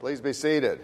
Please be seated.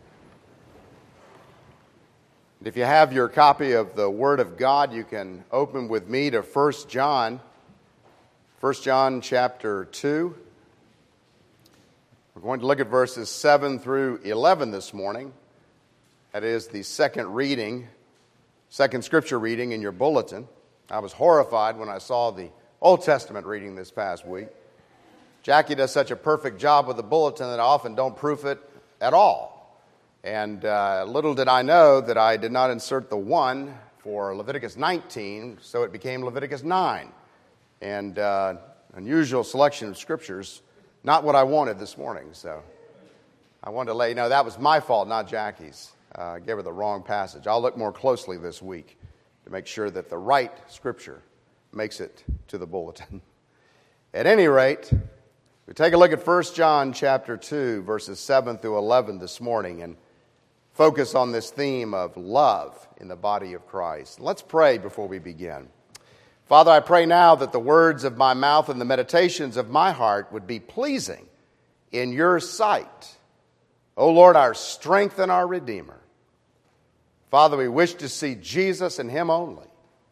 If you have your copy of the Word of God, you can open with me to 1 John. 1 John chapter 2. We're going to look at verses 7 through 11 this morning. That is the second scripture reading in your bulletin. I was horrified when I saw the Old Testament reading this past week. Jackie does such a perfect job with the bulletin that I often don't proof it at all. And little did I know that I did not insert the 1 for Leviticus 19, so it became Leviticus 9. And unusual selection of scriptures, not what I wanted this morning. So I wanted to let you know that was my fault, not Jackie's. I gave her the wrong passage. I'll look more closely this week to make sure that the right scripture makes it to the bulletin. At any rate, we take a look at 1 John chapter 2, verses 7 through 11 this morning and focus on this theme of love in the body of Christ. Let's pray before we begin. Father, I pray now that the words of my mouth and the meditations of my heart would be pleasing in your sight. O Lord, our strength and our Redeemer. Father, we wish to see Jesus and Him only.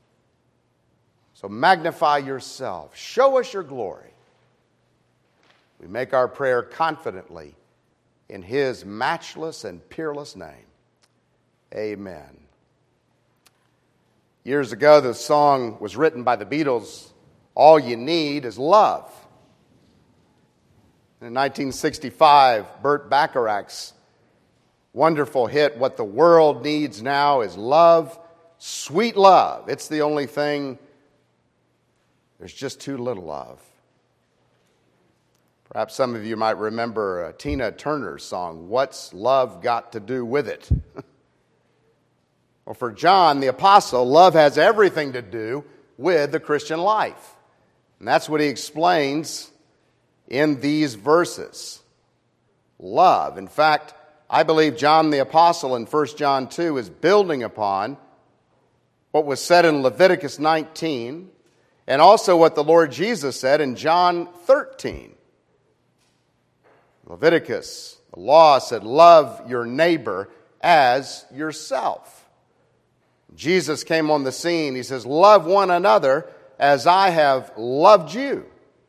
So magnify yourself. Show us your glory. We make our prayer confidently in His matchless and peerless name. Amen. Years ago, the song was written by the Beatles, All You Need Is Love. In 1965, Burt Bacharach's wonderful hit, What the World Needs Now is Love, Sweet Love. It's the only thing there's just too little of. Perhaps some of you might remember Tina Turner's song, What's Love Got to Do with It? Well, for John the Apostle, love has everything to do with the Christian life. And that's what he explains in these verses. Love. In fact, I believe John the Apostle in 1 John 2 is building upon what was said in Leviticus 19 and also what the Lord Jesus said in John 13. Leviticus, the law said, love your neighbor as yourself. Jesus came on the scene. He says, love one another as I have loved you.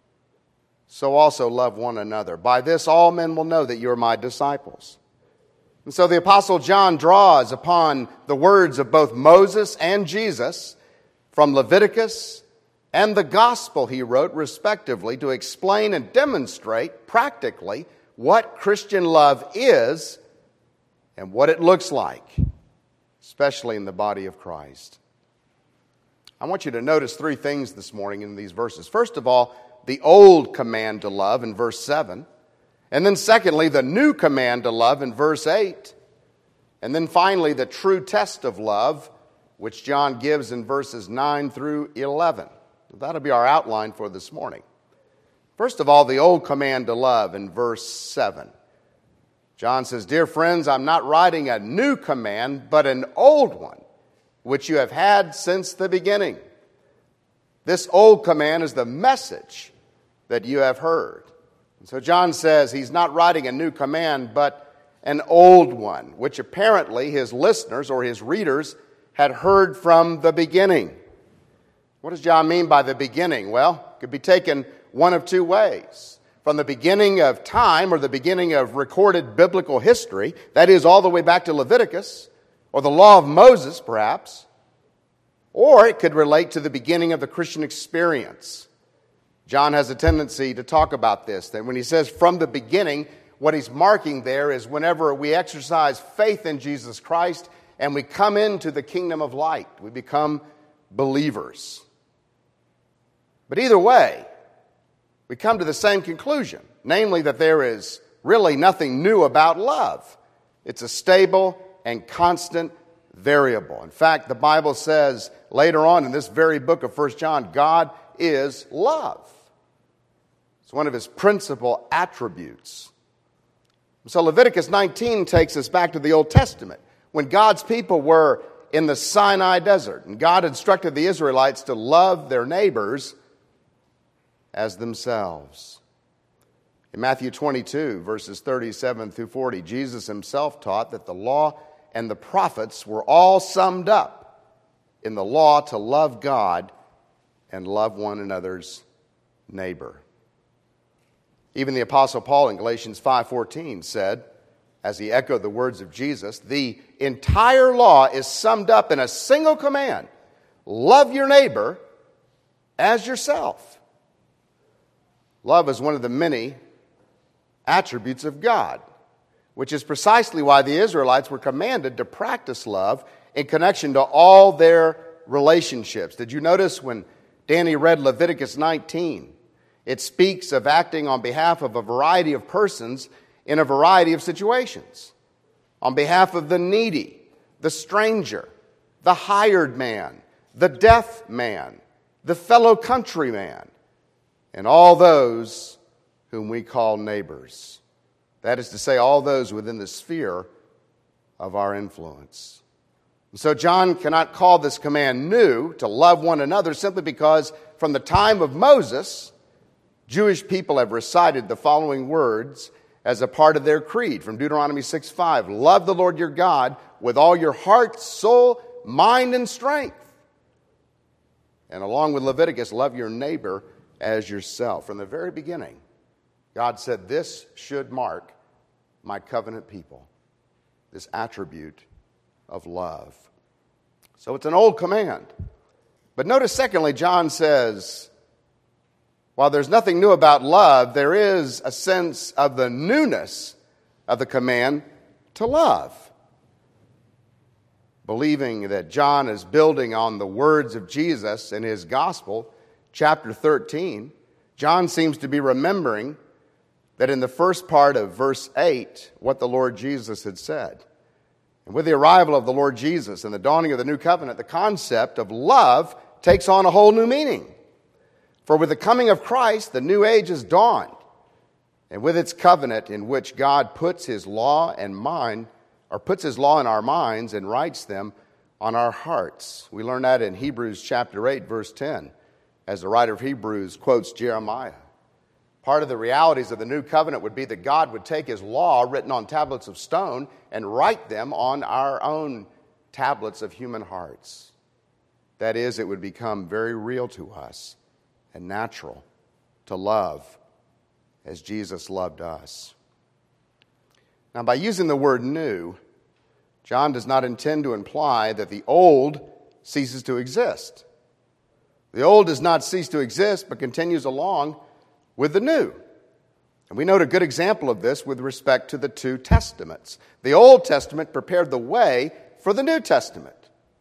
So also love one another. By this all men will know that you are my disciples. And so the Apostle John draws upon the words of both Moses and Jesus from Leviticus and the gospel he wrote respectively to explain and demonstrate practically what Christian love is and what it looks like, especially in the body of Christ. I want you to notice three things this morning in these verses. First of all, the old command to love in verse 7. And then secondly, the new command to love in verse 8. And then finally, the true test of love, which John gives in verses 9 through 11. That'll be our outline for this morning. First of all, the old command to love in verse 7. John says, Dear friends, I'm not writing a new command, but an old one, which you have had since the beginning. This old command is the message that you have heard. And so John says he's not writing a new command, but an old one, which apparently his listeners or his readers had heard from the beginning. What does John mean by the beginning? Well, it could be taken one of two ways. From the beginning of time or the beginning of recorded biblical history, that is all the way back to Leviticus, or the law of Moses perhaps, or it could relate to the beginning of the Christian experience. John has a tendency to talk about this, that when he says from the beginning, what he's marking there is whenever we exercise faith in Jesus Christ and we come into the kingdom of light, we become believers. But either way, we come to the same conclusion, namely that there is really nothing new about love. It's a stable and constant variable. In fact, the Bible says later on in this very book of 1 John, God is love. It's one of His principal attributes. So Leviticus 19 takes us back to the Old Testament, when God's people were in the Sinai desert, and God instructed the Israelites to love their neighbors as themselves. In Matthew 22, verses 37 through 40, Jesus himself taught that the law and the prophets were all summed up in the law to love God and love one another's neighbor. Even the Apostle Paul in Galatians 5:14 said, as he echoed the words of Jesus, the entire law is summed up in a single command: love your neighbor as yourself. Love is one of the many attributes of God, which is precisely why the Israelites were commanded to practice love in connection to all their relationships. Did you notice when Danny read Leviticus 19, it speaks of acting on behalf of a variety of persons in a variety of situations. On behalf of the needy, the stranger, the hired man, the deaf man, the fellow countryman, and all those whom we call neighbors. That is to say, all those within the sphere of our influence. And so John cannot call this command new, to love one another, simply because from the time of Moses, Jewish people have recited the following words as a part of their creed from Deuteronomy 6:5. Love the Lord your God with all your heart, soul, mind, and strength. And along with Leviticus, love your neighbor as yourself. From the very beginning, God said, this should mark my covenant people, this attribute of love. So it's an old command. But notice, secondly, John says, while there's nothing new about love, there is a sense of the newness of the command to love. Believing that John is building on the words of Jesus in his gospel, chapter 13, John seems to be remembering that in the first part of verse 8, what the Lord Jesus had said. And with the arrival of the Lord Jesus and the dawning of the new covenant, the concept of love takes on a whole new meaning. For with the coming of Christ, the new age has dawned. And with its covenant in which God puts his law in our minds and writes them on our hearts. We learn that in Hebrews chapter 8, verse 10, as the writer of Hebrews quotes Jeremiah. Part of the realities of the new covenant would be that God would take his law written on tablets of stone and write them on our own tablets of human hearts. That is, it would become very real to us and natural to love as Jesus loved us. Now, by using the word new, John does not intend to imply that the old ceases to exist. The old does not cease to exist, but continues along with the new. And we note a good example of this with respect to the two testaments. The Old Testament prepared the way for the New Testament,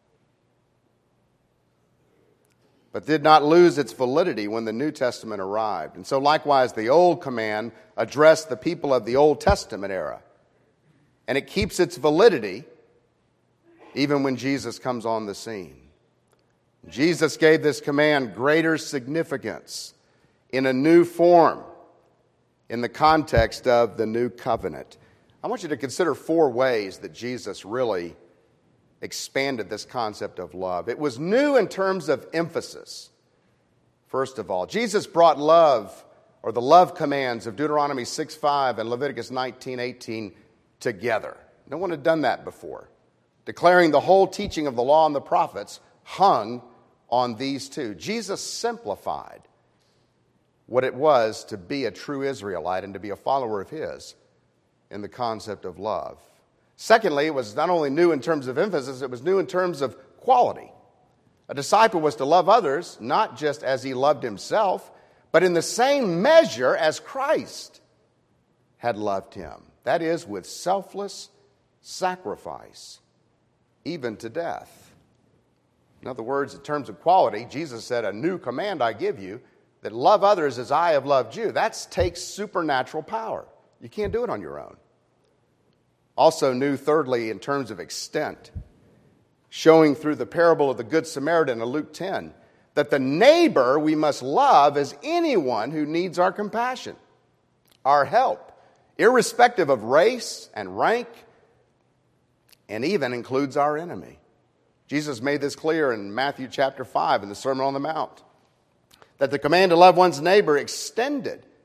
but did not lose its validity when the New Testament arrived. And so likewise, the Old command addressed the people of the Old Testament era, and it keeps its validity even when Jesus comes on the scene. Jesus gave this command greater significance in a new form in the context of the new covenant. I want you to consider four ways that Jesus really expanded this concept of love. It was new in terms of emphasis. First of all, Jesus brought love, or the love commands of Deuteronomy 6:5 and Leviticus 19:18 together. No one had done that before, declaring the whole teaching of the law and the prophets hung on these two. Jesus simplified what it was to be a true Israelite and to be a follower of his in the concept of love. Secondly, it was not only new in terms of emphasis, it was new in terms of quality. A disciple was to love others, not just as he loved himself, but in the same measure as Christ had loved him. That is, with selfless sacrifice, even to death. In other words, in terms of quality, Jesus said, "A new command I give you, that love others as I have loved you." That takes supernatural power. You can't do it on your own. Also new, thirdly, in terms of extent, showing through the parable of the Good Samaritan in Luke 10, that the neighbor we must love as anyone who needs our compassion, our help, irrespective of race and rank, and even includes our enemy. Jesus made this clear in Matthew chapter 5 in the Sermon on the Mount, that the command to love one's neighbor extended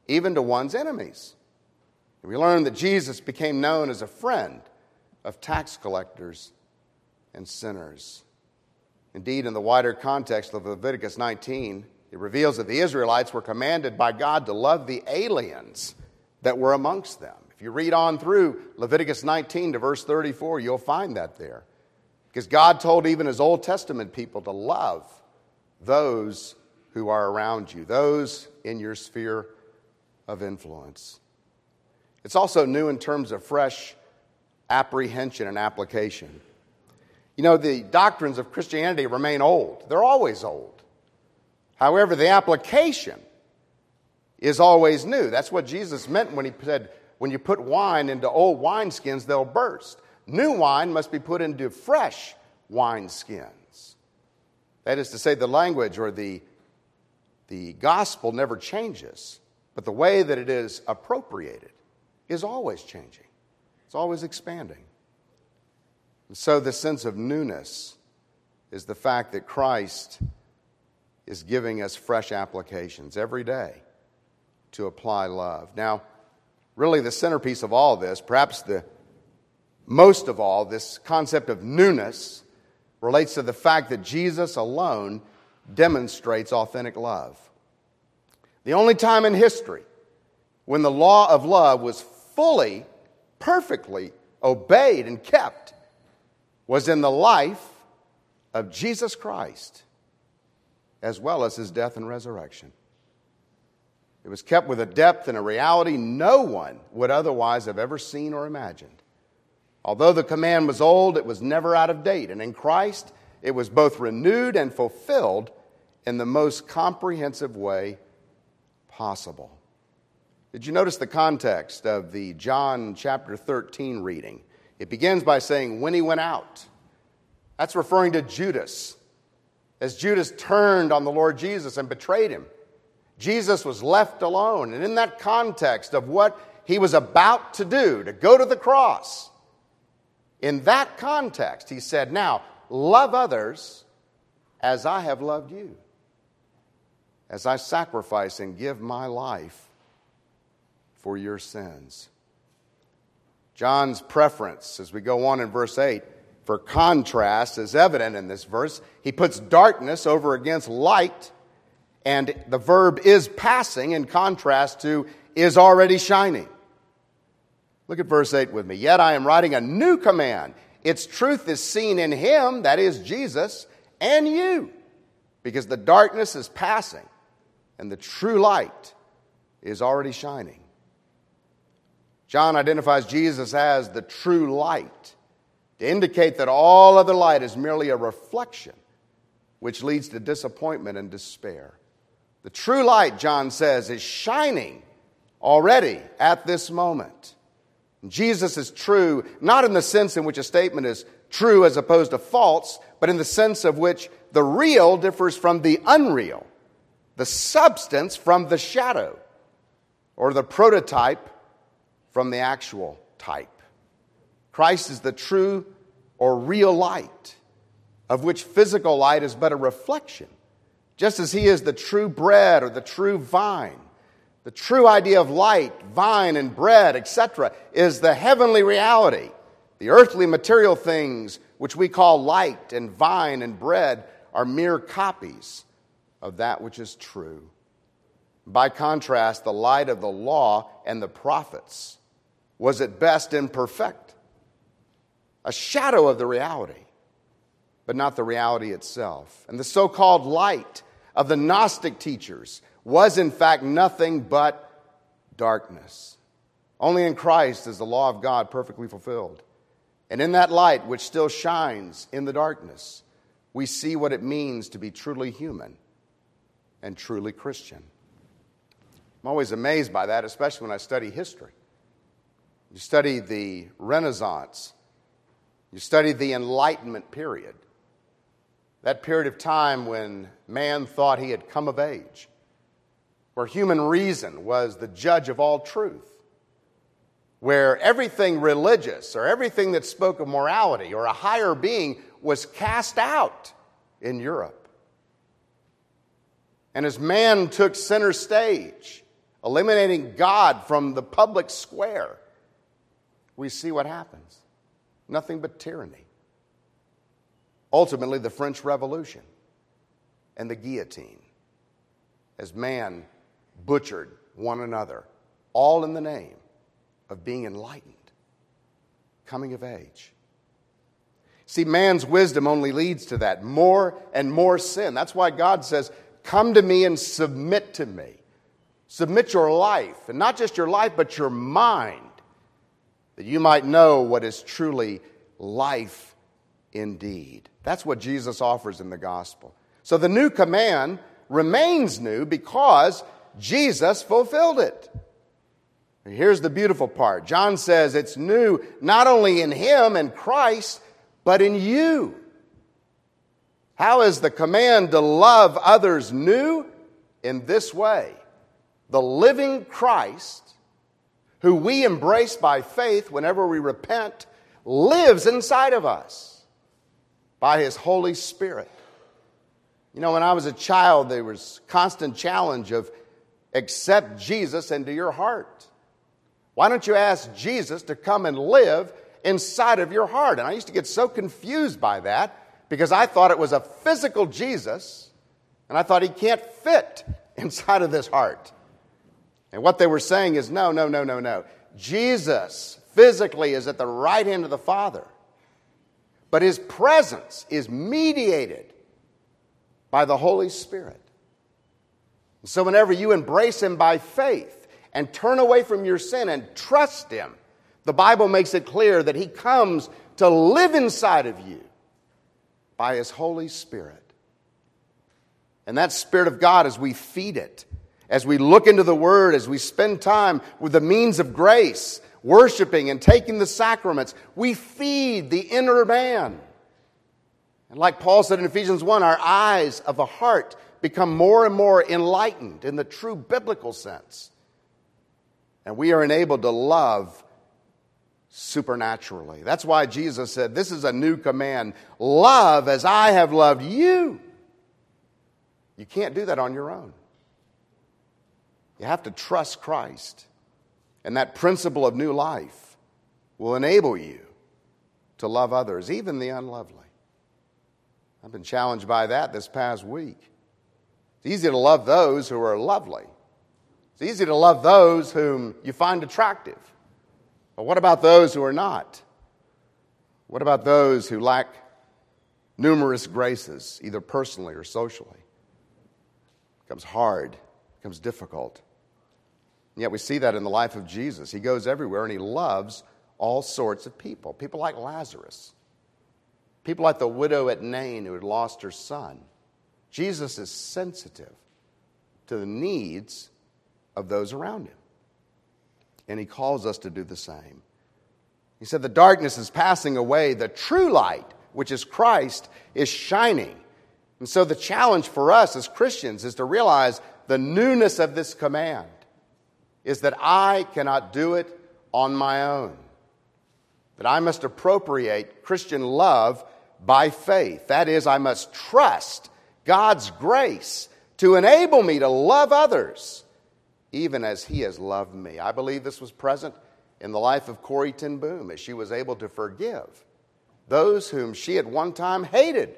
even to one's enemies. And we learn that Jesus became known as a friend of tax collectors and sinners. Indeed, in the wider context of Leviticus 19, it reveals that the Israelites were commanded by God to love the aliens that were amongst them. If you read on through Leviticus 19 to verse 34, you'll find that there. Because God told even his Old Testament people to love those who are around you, those in your sphere of influence. It's also new in terms of fresh apprehension and application. You know, the doctrines of Christianity remain old. They're always old. However, the application is always new. That's what Jesus meant when he said, when you put wine into old wineskins, they'll burst. New wine must be put into fresh wineskins. That is to say, the language or the gospel never changes, but the way that it is appropriated is always changing. It's always expanding. And so the sense of newness is the fact that Christ is giving us fresh applications every day to apply love. Now, really the centerpiece of all this, perhaps the most of all, this concept of newness relates to the fact that Jesus alone demonstrates authentic love. The only time in history when the law of love was fully, perfectly obeyed and kept was in the life of Jesus Christ, as well as his death and resurrection. It was kept with a depth and a reality no one would otherwise have ever seen or imagined. Although the command was old, it was never out of date. And in Christ, it was both renewed and fulfilled in the most comprehensive way possible. Did you notice the context of the John chapter 13 reading? It begins by saying, when he went out. That's referring to Judas. As Judas turned on the Lord Jesus and betrayed him, Jesus was left alone. And in that context of what he was about to do, to go to the cross, in that context, he said, now, love others as I have loved you, as I sacrifice and give my life for your sins. John's preference, as we go on in verse 8, for contrast is evident in this verse. He puts darkness over against light, and the verb is passing in contrast to is already shining. Look at verse 8 with me. Yet I am writing a new command. Its truth is seen in him, that is Jesus, and you, because the darkness is passing and the true light is already shining. John identifies Jesus as the true light to indicate that all other light is merely a reflection, which leads to disappointment and despair. The true light, John says, is shining already at this moment. Jesus is true, not in the sense in which a statement is true as opposed to false, but in the sense of which the real differs from the unreal, the substance from the shadow, or the prototype from the actual type. Christ is the true or real light, of which physical light is but a reflection, just as he is the true bread or the true vine. The true idea of light, vine, and bread, etc., is the heavenly reality. The earthly material things, which we call light and vine and bread, are mere copies of that which is true. By contrast, the light of the law and the prophets was at best imperfect, a shadow of the reality, but not the reality itself. And the so-called light of the Gnostic teachers was in fact nothing but darkness. Only in Christ is the law of God perfectly fulfilled. And in that light, which still shines in the darkness, we see what it means to be truly human and truly Christian. I'm always amazed by that, especially when I study history. You study the Renaissance. You study the Enlightenment period. That period of time when man thought he had come of age, where human reason was the judge of all truth, where everything religious or everything that spoke of morality or a higher being was cast out in Europe. And as man took center stage, eliminating God from the public square, we see what happens. Nothing but tyranny. Ultimately, the French Revolution and the guillotine, as man butchered one another, all in the name of being enlightened, coming of age. See, man's wisdom only leads to that, more and more sin. That's why God says, come to me and submit to me. Submit your life, and not just your life, but your mind, that you might know what is truly life indeed. That's what Jesus offers in the gospel. So the new command remains new because Jesus fulfilled it. And here's the beautiful part. John says it's new not only in him and Christ, but in you. How is the command to love others new? In this way. The living Christ, who we embrace by faith whenever we repent, lives inside of us by his Holy Spirit. You know, when I was a child, there was constant challenge of accept Jesus into your heart. Why don't you ask Jesus to come and live inside of your heart? And I used to get so confused by that because I thought it was a physical Jesus, and I thought he can't fit inside of this heart. And what they were saying is, no. Jesus physically is at the right hand of the Father, but his presence is mediated by the Holy Spirit. So whenever you embrace him by faith and turn away from your sin and trust him, the Bible makes it clear that he comes to live inside of you by his Holy Spirit. And that Spirit of God, as we feed it, as we look into the Word, as we spend time with the means of grace, worshiping and taking the sacraments, we feed the inner man. And like Paul said in Ephesians 1, our eyes of the heart become more and more enlightened in the true biblical sense. And we are enabled to love supernaturally. That's why Jesus said, this is a new command. Love as I have loved you. You can't do that on your own. You have to trust Christ. And that principle of new life will enable you to love others, even the unlovely. I've been challenged by that this past week. It's easy to love those who are lovely. It's easy to love those whom you find attractive. But what about those who are not? What about those who lack numerous graces, either personally or socially? It becomes hard, it becomes difficult. And yet we see that in the life of Jesus. He goes everywhere and he loves all sorts of people. People like Lazarus. People like the widow at Nain who had lost her son. Jesus is sensitive to the needs of those around him. And he calls us to do the same. He said, the darkness is passing away. The true light, which is Christ, is shining. And so the challenge for us as Christians is to realize the newness of this command is that I cannot do it on my own. That I must appropriate Christian love by faith. That is, I must trust God's grace to enable me to love others, even as he has loved me. I believe this was present in the life of Corrie ten Boom, as she was able to forgive those whom she at one time hated.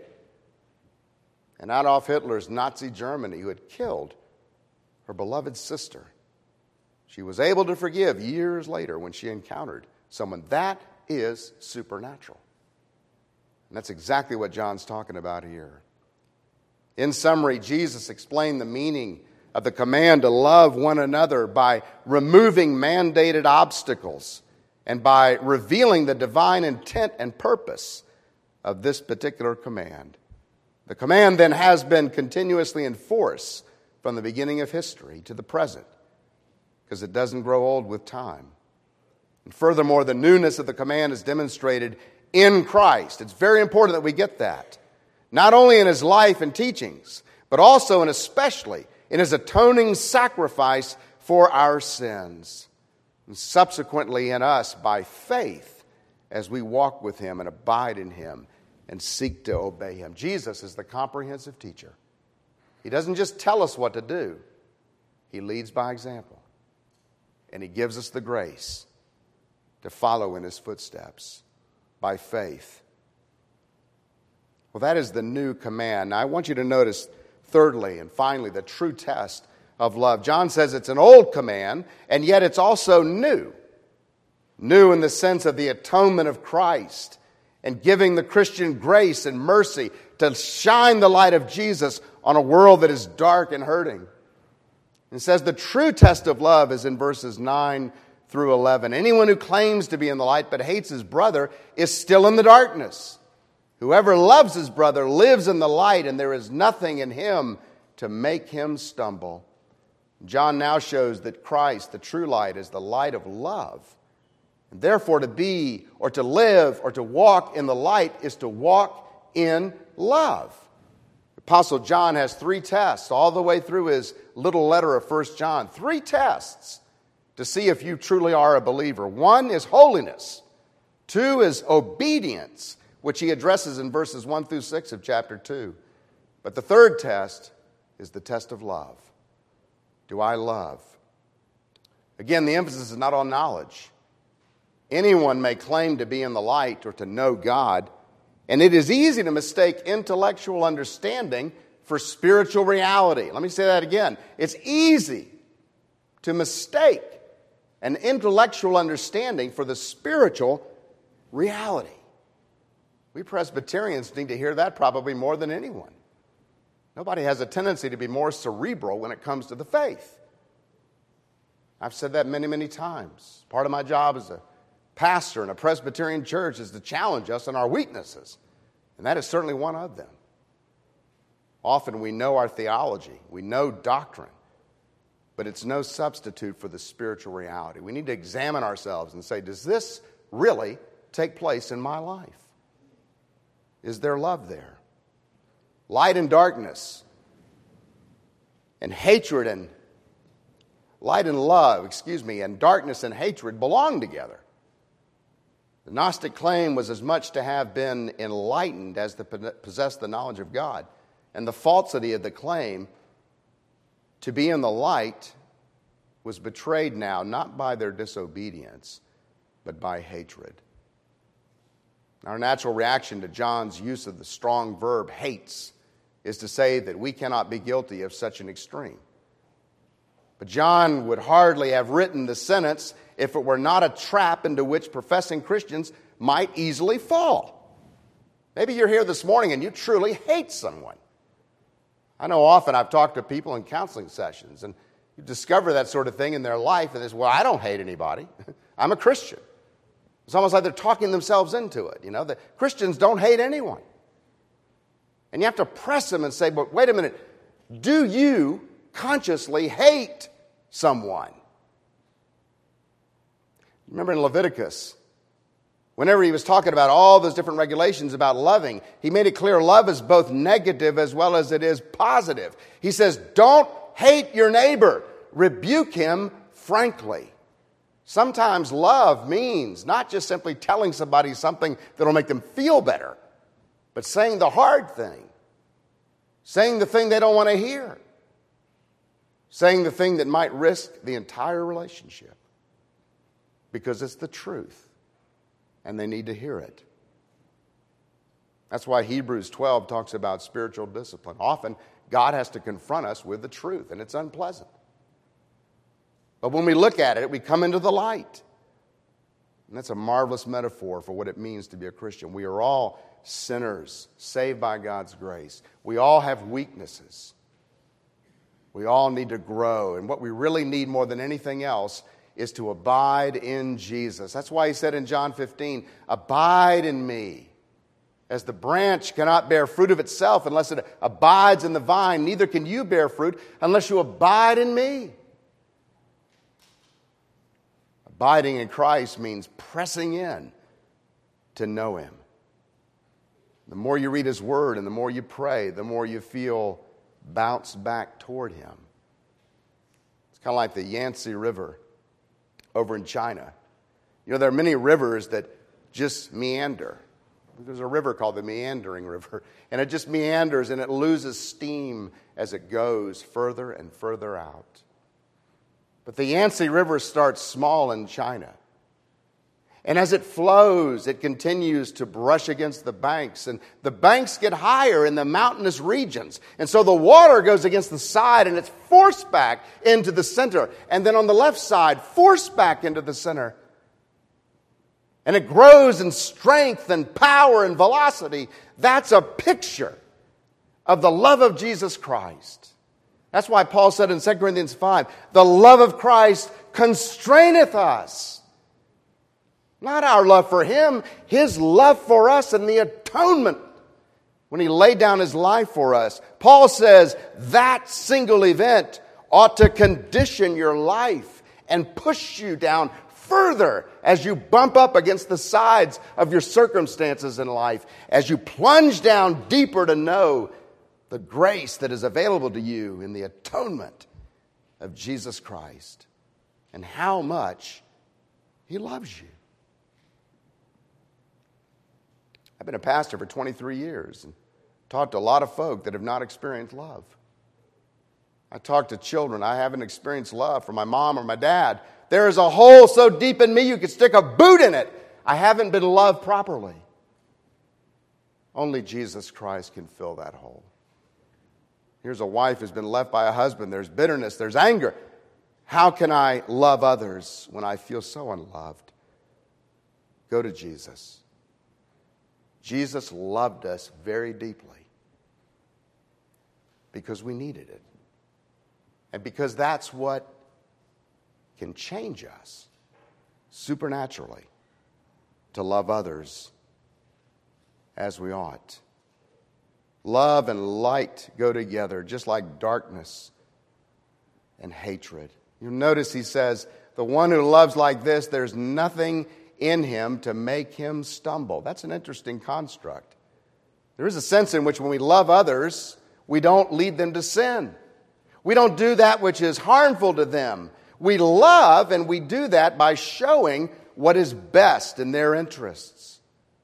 And Adolf Hitler's Nazi Germany, who had killed her beloved sister, she was able to forgive years later when she encountered someone. That is supernatural. And that's exactly what John's talking about here. In summary, Jesus explained the meaning of the command to love one another by removing mandated obstacles and by revealing the divine intent and purpose of this particular command. The command then has been continuously in force from the beginning of history to the present, because it doesn't grow old with time. And furthermore, the newness of the command is demonstrated in Christ. It's very important that we get that. Not only in his life and teachings, but also and especially in his atoning sacrifice for our sins. And subsequently in us by faith as we walk with him and abide in him and seek to obey him. Jesus is the comprehensive teacher. He doesn't just tell us what to do. He leads by example. And he gives us the grace to follow in his footsteps by faith. Well, that is the new command. Now, I want you to notice, thirdly and finally, the true test of love. John says it's an old command, and yet it's also new. New in the sense of the atonement of Christ and giving the Christian grace and mercy to shine the light of Jesus on a world that is dark and hurting. It says the true test of love is in verses 9 through 11. Anyone who claims to be in the light but hates his brother is still in the darkness. Whoever loves his brother lives in the light, and there is nothing in him to make him stumble. John now shows that Christ, the true light, is the light of love. And therefore, to be or to live or to walk in the light is to walk in love. Apostle John has 3 tests all the way through his little letter of 1 John. 3 tests to see if you truly are a believer. 1 is holiness. 2 is obedience, which he addresses in verses 1 through 6 of chapter 2. But the 3rd test is the test of love. Do I love? Again, the emphasis is not on knowledge. Anyone may claim to be in the light or to know God, and it is easy to mistake intellectual understanding for spiritual reality. Let me say that again. It's easy to mistake an intellectual understanding for the spiritual reality. We Presbyterians need to hear that probably more than anyone. Nobody has a tendency to be more cerebral when it comes to the faith. I've said that many, many times. Part of my job as a pastor in a Presbyterian church is to challenge us on our weaknesses, and that is certainly one of them. Often we know our theology, we know doctrine, but it's no substitute for the spiritual reality. We need to examine ourselves and say, does this really take place in my life? Is there love there? Light and darkness, and hatred and light and love, and darkness and hatred belong together. The Gnostic claim was as much to have been enlightened as to possess the knowledge of God. And the falsity of the claim to be in the light was betrayed now not by their disobedience, but by hatred. Our natural reaction to John's use of the strong verb hates is to say that we cannot be guilty of such an extreme. But John would hardly have written the sentence if it were not a trap into which professing Christians might easily fall. Maybe you're here this morning and you truly hate someone. I know often I've talked to people in counseling sessions, and you discover that sort of thing in their life, and they say, well, I don't hate anybody. I'm a Christian. It's almost like they're talking themselves into it. You know, the Christians don't hate anyone. And you have to press them and say, but wait a minute, do you consciously hate someone? Remember in Leviticus, whenever he was talking about all those different regulations about loving, he made it clear love is both negative as well as it is positive. He says, don't hate your neighbor. Rebuke him frankly. Sometimes love means not just simply telling somebody something that will make them feel better, but saying the hard thing, saying the thing they don't want to hear, saying the thing that might risk the entire relationship, because it's the truth and they need to hear it. That's why Hebrews 12 talks about spiritual discipline. Often God has to confront us with the truth, and it's unpleasant. But when we look at it, we come into the light. And that's a marvelous metaphor for what it means to be a Christian. We are all sinners, saved by God's grace. We all have weaknesses. We all need to grow. And what we really need more than anything else is to abide in Jesus. That's why he said in John 15, abide in me. As the branch cannot bear fruit of itself unless it abides in the vine, neither can you bear fruit unless you abide in me. Abiding in Christ means pressing in to know him. The more you read his word and the more you pray, the more you feel bounced back toward him. It's kind of like the Yangtze River over in China. You know, there are many rivers that just meander. There's a river called the Meandering River, and it just meanders and it loses steam as it goes further and further out. But the Yangtze River starts small in China. And as it flows, it continues to brush against the banks. And the banks get higher in the mountainous regions. And so the water goes against the side and it's forced back into the center. And then on the left side, forced back into the center. And it grows in strength and power and velocity. That's a picture of the love of Jesus Christ. That's why Paul said in 2 Corinthians 5, the love of Christ constraineth us. Not our love for Him, His love for us and the atonement when He laid down His life for us. Paul says that single event ought to condition your life and push you down further as you bump up against the sides of your circumstances in life, as you plunge down deeper to know the grace that is available to you in the atonement of Jesus Christ and how much He loves you. I've been a pastor for 23 years and talked to a lot of folk that have not experienced love. I talk to children. I haven't experienced love from my mom or my dad. There is a hole so deep in me you could stick a boot in it. I haven't been loved properly. Only Jesus Christ can fill that hole. Here's a wife who's been left by a husband. There's bitterness. There's anger. How can I love others when I feel so unloved? Go to Jesus. Jesus loved us very deeply because we needed it. And because that's what can change us supernaturally to love others as we ought. Love and light go together just like darkness and hatred. You'll notice he says, the one who loves like this, there's nothing in him to make him stumble. That's an interesting construct. There is a sense in which when we love others, we don't lead them to sin. We don't do that which is harmful to them. We love, and we do that by showing what is best in their interests.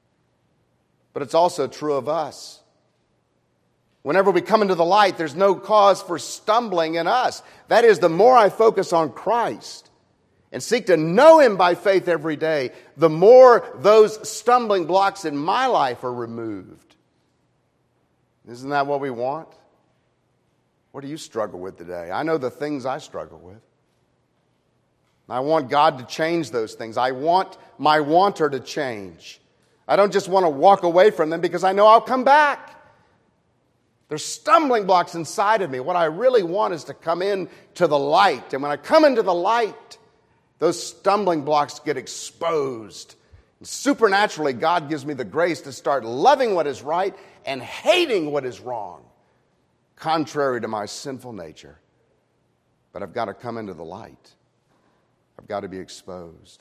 But it's also true of us. Whenever we come into the light, there's no cause for stumbling in us. That is, the more I focus on Christ and seek to know Him by faith every day, the more those stumbling blocks in my life are removed. Isn't that what we want? What do you struggle with today? I know the things I struggle with. I want God to change those things. I want my wanter to change. I don't just want to walk away from them because I know I'll come back. There's stumbling blocks inside of me. What I really want is to come into the light. And when I come into the light, those stumbling blocks get exposed. And supernaturally, God gives me the grace to start loving what is right and hating what is wrong, contrary to my sinful nature. But I've got to come into the light. I've got to be exposed.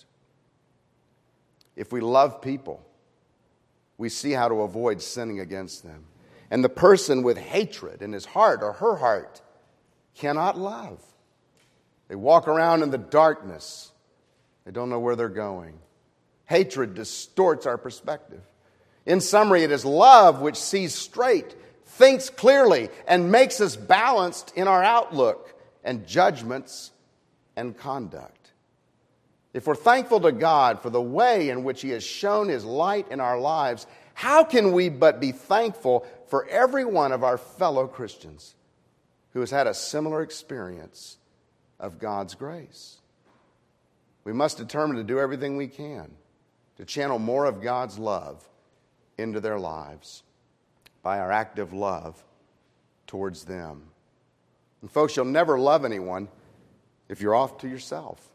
If we love people, we see how to avoid sinning against them. And the person with hatred in his heart or her heart cannot love. They walk around in the darkness. They don't know where they're going. Hatred distorts our perspective. In summary, it is love which sees straight, thinks clearly, and makes us balanced in our outlook and judgments and conduct. If we're thankful to God for the way in which He has shown His light in our lives, how can we but be thankful for every one of our fellow Christians who has had a similar experience of God's grace? We must determine to do everything we can to channel more of God's love into their lives by our active love towards them. And folks, you'll never love anyone if you're off to yourself.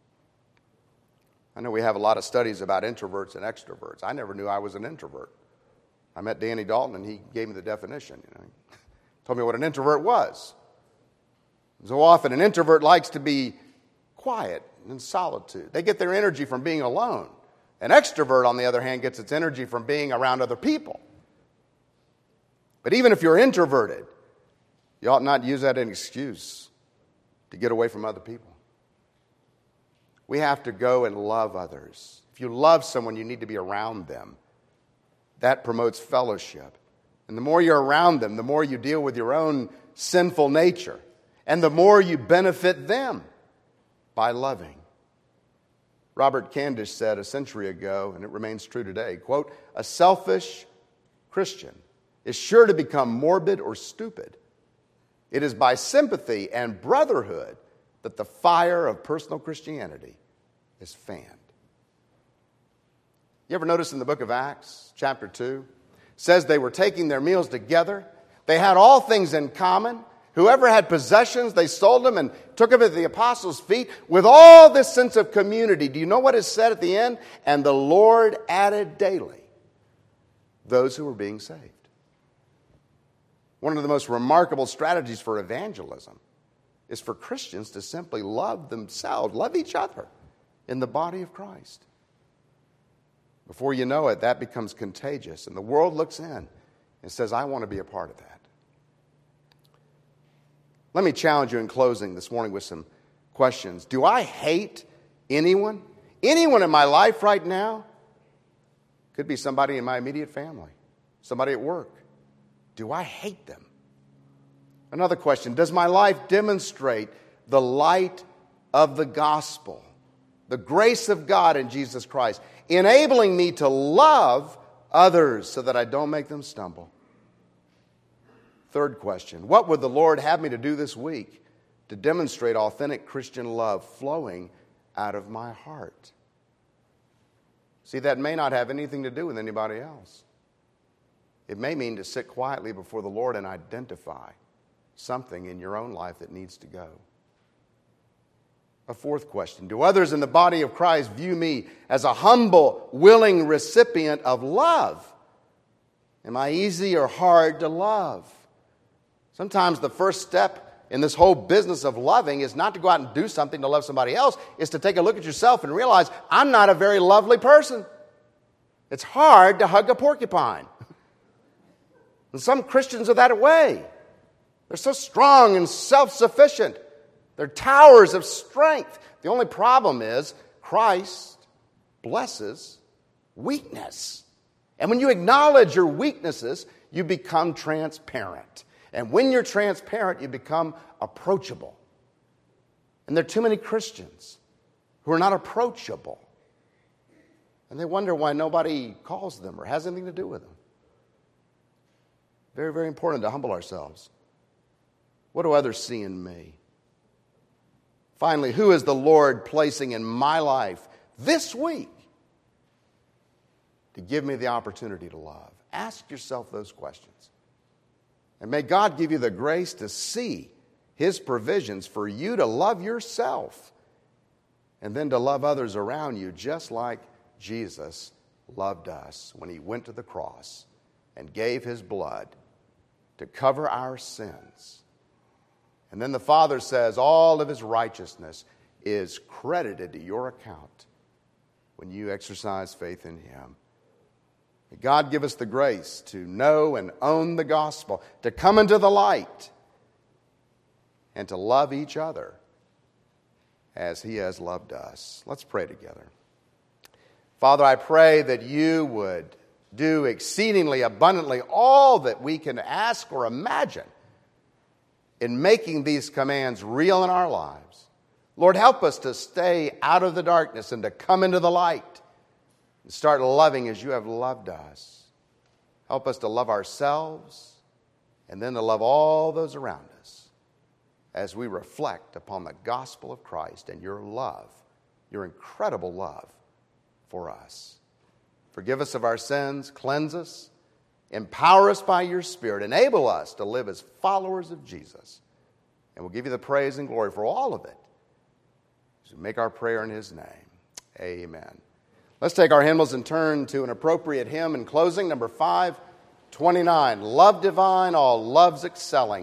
I know we have a lot of studies about introverts and extroverts. I never knew I was an introvert. I met Danny Dalton and he gave me the definition. He told me what an introvert was. So often an introvert likes to be quiet and in solitude. They get their energy from being alone. An extrovert, on the other hand, gets its energy from being around other people. But even if you're introverted, you ought not use that as an excuse to get away from other people. We have to go and love others. If you love someone, you need to be around them. That promotes fellowship. And the more you're around them, the more you deal with your own sinful nature. And the more you benefit them. by loving. Robert Candish said a century ago, and it remains true today, quote, "A selfish Christian is sure to become morbid or stupid. It is by sympathy and brotherhood that the fire of personal Christianity is fanned." You ever notice in the book of Acts, chapter 2, says they were taking their meals together. They had all things in common. Whoever had possessions, they sold them and took them at the apostles' feet with all this sense of community. Do you know what is said at the end? And the Lord added daily those who were being saved. One of the most remarkable strategies for evangelism is for Christians to simply love themselves, love each other in the body of Christ. Before you know it, that becomes contagious, and the world looks in and says, "I want to be a part of that." Let me challenge you in closing this morning with some questions. Do I hate anyone? Anyone in my life right now? Could be somebody in my immediate family, somebody at work. Do I hate them? Another question, does my life demonstrate the light of the gospel, the grace of God in Jesus Christ, enabling me to love others so that I don't make them stumble? Third question, what would the Lord have me to do this week to demonstrate authentic Christian love flowing out of my heart? See, that may not have anything to do with anybody else. It may mean to sit quietly before the Lord and identify something in your own life that needs to go. A fourth question, do others in the body of Christ view me as a humble, willing recipient of love? Am I easy or hard to love? Sometimes the first step in this whole business of loving is not to go out and do something to love somebody else, is to take a look at yourself and realize, I'm not a very lovely person. It's hard to hug a porcupine. And some Christians are that way. They're so strong and self-sufficient. They're towers of strength. The only problem is Christ blesses weakness. And when you acknowledge your weaknesses, you become transparent. And when you're transparent, you become approachable. And there are too many Christians who are not approachable. And they wonder why nobody calls them or has anything to do with them. Very, very important to humble ourselves. What do others see in me? Finally, who is the Lord placing in my life this week to give me the opportunity to love? Ask yourself those questions. And may God give you the grace to see His provisions for you to love yourself and then to love others around you just like Jesus loved us when He went to the cross and gave His blood to cover our sins. And then the Father says all of His righteousness is credited to your account when you exercise faith in Him. May God give us the grace to know and own the gospel, to come into the light, and to love each other as He has loved us. Let's pray together. Father, I pray that You would do exceedingly abundantly all that we can ask or imagine in making these commands real in our lives. Lord, help us to stay out of the darkness and to come into the light and start loving as You have loved us. Help us to love ourselves and then to love all those around us as we reflect upon the gospel of Christ and Your love, Your incredible love for us. Forgive us of our sins, cleanse us, empower us by Your Spirit, enable us to live as followers of Jesus. And we'll give You the praise and glory for all of it as we make our prayer in His name. Amen. Let's take our hymnals and turn to an appropriate hymn in closing, number 529, Love Divine, All Loves Excelling.